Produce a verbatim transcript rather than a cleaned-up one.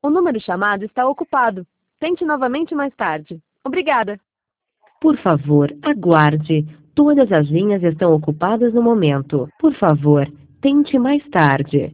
O número chamado está ocupado. Tente novamente mais tarde. Obrigada. Por favor, aguarde. Todas as linhas estão ocupadas no momento. Por favor, tente mais tarde.